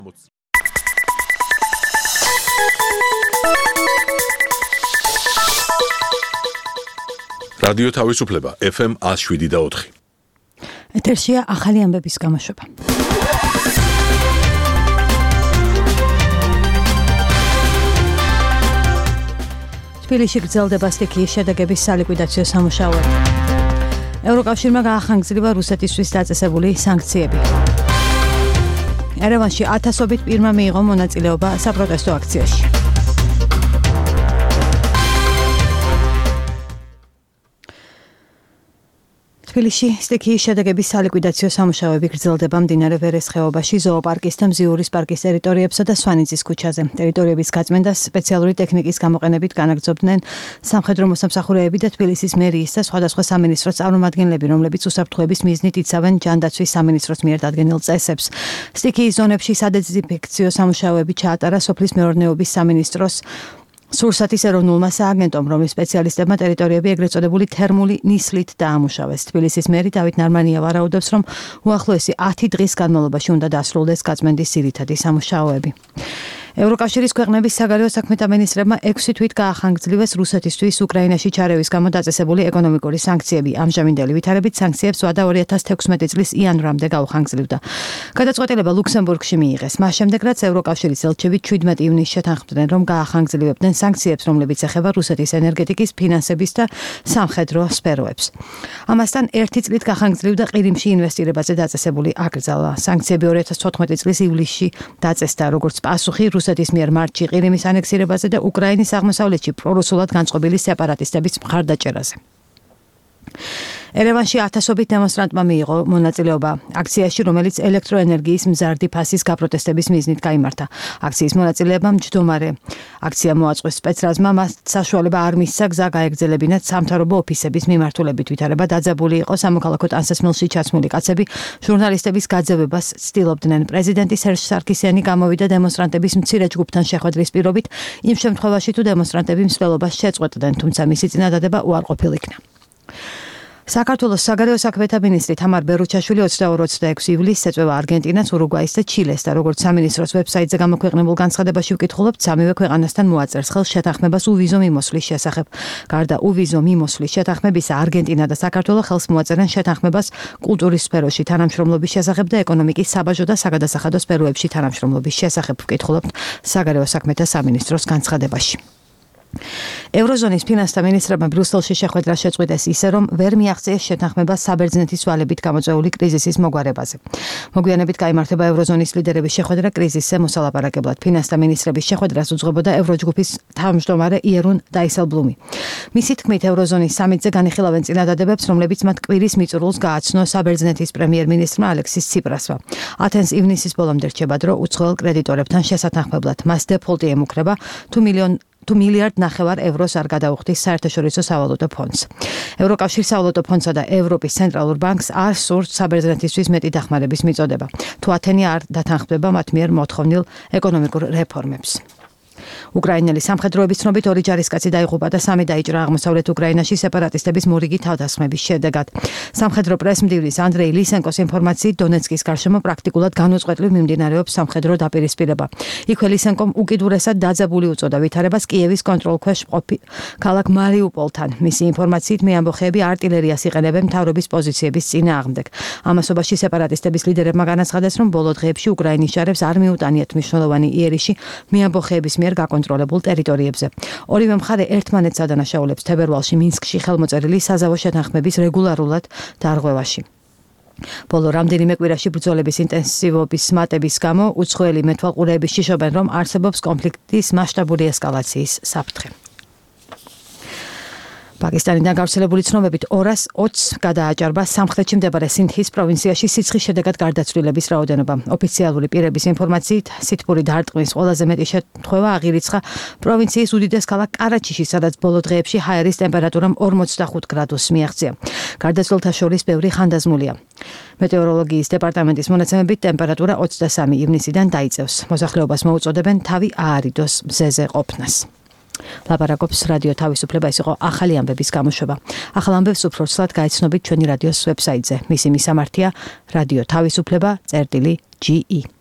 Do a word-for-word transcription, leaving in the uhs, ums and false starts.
რადიო თავისუფლება ეფ ემ one oh seven და four. ეთერშია ახალი ამბების გამოშვება. თბილისში გრძელდება სტიქიის შედეგების სალიკვიდაციო სამუშაოები. ევროკავშირმა გაახანგრძლივა რუსეთისთვის დაწესებული სანქციები. ერევანში ათასობით პირმა მიიღო მონაწილეობა საპროტესტო აქციაში. თბილისში სტიქიის შედეგების სალიკვიდაციო სამუშაოები გრძელდება მდინარე ვერეს ხეობაში, ზოოპარკის და მზიურის პარკის ტერიტორიებსა და სვანიძის ქუჩაზე. ტერიტორიების გაწმენდას სპეციალური ტექნიკის გამოყენებით განაგრძობდნენ სამხედრო მოსამსახურეები და თბილისის მერიის და სხვადასხვა სამინისტროს წარმომადგენლები, რომლებიც უსაფრთხოების მიზნით იცავენ ჯანდაცვის სამინისტროს მიერ დადგენილ წესებს. სტიქიის ზონებში სადეზინფექციო სამუშაოები ჩაატარა სოფლის მეურნეობის სამინისტროს სურსათის ეროვნულმა სააგენტომ, რომლის სპეციალისტებმა ტერიტორიები ეგრეთ წოდებული თერმული ნისლით დაამუშავეს. თბილისის მერი დავით ნარმანია ვარაუდობს, რომ უახლოესი ათი დღის განმავლობაში უნდა დასრულდეს გაწმენდის ძირითადი სამუშაოები. ევროკავშირის ქვეყნების საგარეო საქმეთა მინისტრებმა ექვსი თვით გაახანგრძლივეს რუსეთისთვის უკრაინაში ჩარევის გამო დაწესებული ეკონომიკური სანქციები. ამჟამინდელი ვითარებით სანქციებს ვადა ორი ათას თექვსმეტი წლის იანვრამდე გაუხანგძლივდა. გადაწყვეტილება ლუქსემბურგში მიიღეს. მას შემდეგ, რაც ევროკავშირის ელჩები შვიდმეტი ივნისს შეთანხმდნენ, რომ გაახანგრძლივებდნენ სანქციებს, რომლებიც ეხება რუსეთის ენერგეტიკის, ფინანსების და სამხედრო სფეროებს. ამასთან ერთი წლით გაახანგძლივდა ყირიმში ინვესტირებაზე დაწესებული აკრძალვა. სანქციები ორი ათას თოთხმეტი წლის ივლისში დაწესდა, როგორც პასუხი რუსეთის მიერ მარტში ყირიმის ანექსირებაზე და უკრაინის აღმოსავლეთში პრორუსულად განწყობილი სეპარატისტების მხარდაჭერაზე. ერევანში ათასობით დემონსტრანტმა მიიღო მონაწილეობა აქციაში, რომელიც ელექტროენერგიის მზარდი ფასის გაპროტესტების მიზნით გაიმართა. აქციის მონაწილეებმა მჯდომარე აქცია მოაწყვეს სპეცრაზმა, მას საშუალება არ მისცა გზა გაეგრძელებინათ სამთავრობო ოფისების მიმართულებით. ვითარება დაძაბული იყო სამოქალაქო ტანსაცმელში ჩაცმული კაცები ჟურნალისტების გაძევებას ცდილობდნენ. პრეზიდენტი სერჟ სარქისიანი გამოვიდა დემონსტრანტების მცირე ჯგუფთან შეხვედრის პირობით, იმ შემთხვევაში თუ დემონსტრანტები მსვლელობას შეწყვეტდნენ, თუმცა მისი წინადადება უარყოფილ იქნა. საქართველოს საგარეო საქმეთა მინისტრი თამარ ბერუჩაშვილი ოცდაორი ოცდაექვსი ივლისს ეწვევა არგენტინას, ურუგვაის და ჩილეს და როგორც სამინისტროს ვებსაიტზე გამოქვეყნებულ განცხადებაში ვკითხულობთ, სამივე ქვეყანასთან მოაწერს ხელს შეთანხმებას უვიზო მიმოსვლის შესახებ. გარდა უვიზო მიმოსვლის შეთანხმებისა, არგენტინა და საქართველო ხელს მოაწერენ შეთანხმებას კულტურის სფეროში თანამშრომლობის შესახებ და ეკონომიკის, საბაჟო და საგადასახადო სფეროებში თანამშრომლობის შესახებ ვკითხულობთ საგარეო საქმეთა სამინისტროს განცხადებაში. ევროზონის ფინანსთა მინისტრებმა ბრიუსელში შეხვედრა შეწყვიტეს ისე, რომ ვერ მიაღწიეს შეთანხმება საბერძნეთის ვალებით გამოწვეული კრიზისის მოგვარებაზე. მოგვიანებით გაიმართება ევროზონის ლიდერების შეხვედრა კრიზისზე მოსალაპარაკებლად. ფინანსთა მინისტრების შეხვედრას უძღვებოდა ევროჯგუფის თავმჯდომარე იერუნ დაისელბლუმი. მისი თქმით, ევროზონის სამიტზე განიხილავენ წინადადებებს, რომლებიც მათ კვირის მიწურულს გააცნო საბერძნეთის პრემიერ-მინისტრმა ალექსის ციპრასმა. ათენს ივნისის ბოლომდე რჩება დრო უცხოელ კრედიტორებთან შესათანხმებლად. მას დეფოლტი ემუქრება თუ მილიონ თუ მილიარდ ნახევარ ევროს არ გადაუხდის საერთაშორისო სავალუტო ფონდს. ევროკავშირის სავალუტო ფონდსა და ევროპის ცენტრალურ ბანკს არ სურთ საბერძნეთისთვის მეტი დახმარების მიწოდება. თუ ათენი არ დათანხმდება მათ მიერ მოთხოვნილ ეკონომიკურ რეფორმებს. უკრაინელი სამხედროების ცნობით ორი ჯარისკაცი დაიღუპა და სამი დაიჭრა აღმოსავლეთ უკრაინაში სეპარატისტების მორიგი თავდასხმების შედეგად. სამხედრო პრესმდივნის ანდრეი ლისენკოს ინფორმაციით, დონეცკის გარშემო პრაქტიკულად განუწყვეტლივ მიმდინარეობს სამხედრო დაპირისპირება. იქვე ლისენკომ უკიდურესად დაძაბული უწოდა ვითარებას კიევის კონტროლქვეშ მყოფ ქალაქ მარიუპოლთან. მისი ინფორმაციით, მეამბოხეები არტილერიას იყენებენ მთავრობის პოზიციების წინააღმდეგ. ამასობაში სეპარატისტების ლიდერებმა განაცხადეს, რომ ბოლო დღეებში უკრაინის ჯარებს არ მიუტანიათ მნიშვნელოვანი იერიში მეამბოხეების მიერ გაკონტროლებულ ტერიტორიებზე. ორივე მხარე ერთმანეთს ადანაშაულებს თებერვალში მინსკში ხელმოწერილი საზავო შეთანხმების რეგულარულად დარღვევაში. ბოლო რამდენიმე კვირაში ბრძოლების ინტენსივობის მატების გამო უცხოელი მეთვალყურეები შიშობენ, რომ არსებობს კონფლიქტის მასშტაბური ესკალაციის საფრთხე. პაკისტანიდან გავრცელებული ცნობებით ორას ოცს გადააჭარბა სამხრეთში მდებარე სინდჰის პროვინციაში სიცხის შედეგად გარდაცვლილების რაოდენობა. ოფიციალური პირების ინფორმაციით, სითბური დარტყმის ყველაზე მეტი შემთხვევა აღირიცხა პროვინციის უდიდეს ქალაქ კარაჩიში, სადაც ბოლო დღეებში ჰაერის ტემპერატურამ ორმოცდახუთ გრადუსს მიაღწია. გარდაცვლილთა შორის ბევრი ხანდაზმულია. მეტეოროლოგიის დეპარტამენტის მონაცემებით ტემპერატურა ოცდასამი ივნისიდან დაიწევს. მოსახლეობას მოუწოდებენ თავი აარიდოს მზეზე ყოფნას. ლაპარაკობს რადიო თავისუფლება, ეს იყო ახალი ამბების გამოშვება. ახალ ამბებს უფრო ცლად გაიცნობით ჩვენი რადიოს ვებსაიტზე. მისი მისამართია რადიო თავისუფლება წერტილი ჯი ი.